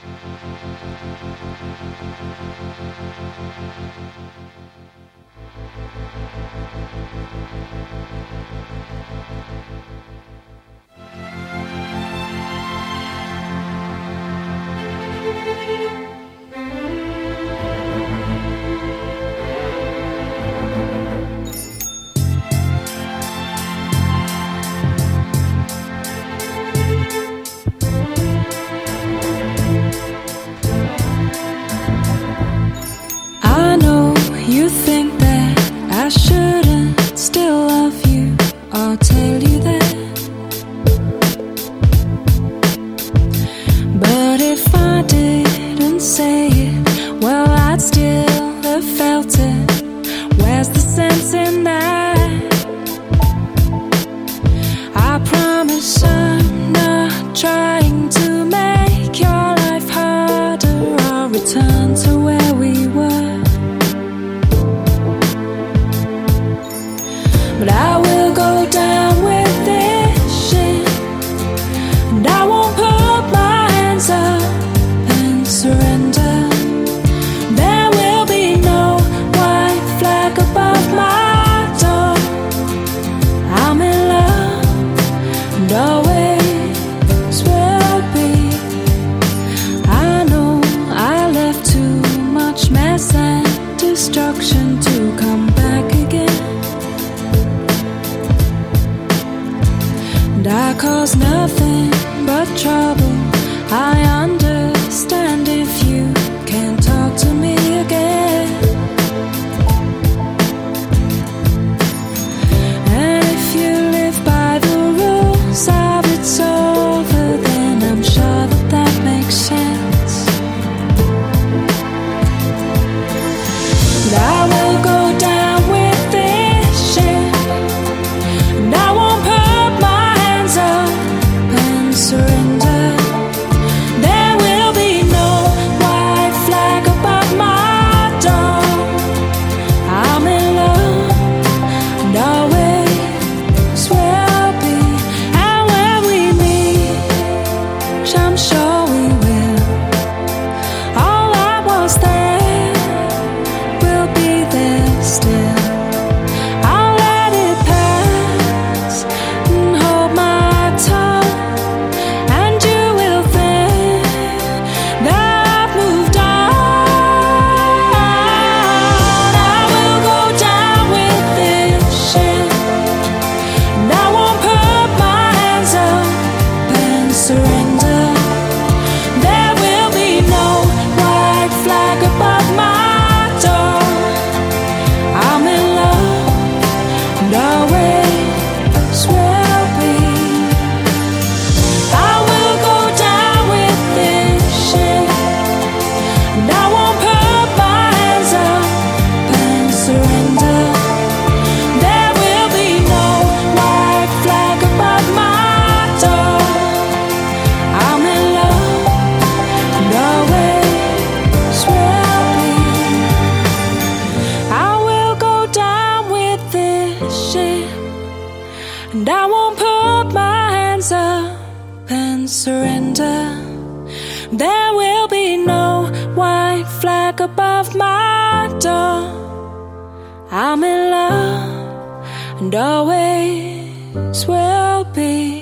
You think that I shouldn't still love you, I'll tell you that. But if I didn't say it, well, I'd still have felt it. Where's the sense in that? I promise I'm not trying to make your life harder. I'll return to where we were. But I will go down with this shit, and I won't put my hands up and surrender. There will be no white flag above my door. I'm in love, and always will be. I know I left too much mess and destruction to come back again. And I cause nothing but trouble. I understand if you can't talk to me again. And if you live by the rules of it's over, then I'm sure that that makes sense. And I will go down with this shit, and I won't put my up and surrender. There will be no white flag above my door. I'm in love, and always will be. And when we meet, I'm sure we will, all that was there will be there still. I'll let it pass and hold my tongue, and you will think that I've moved on. I will go down with this shit, and I won't put my hands up and surrender. There will be no white flag above my door. I'm in love, and always will be. I will go down with this shit, and I won't put my hands up and surrender. There will be no white flag above my door. I'm in love, and always will be. I will go down with this shit, and I won't put my hands up and surrender. There will be no white flag above my door. I'm in love, and always will be.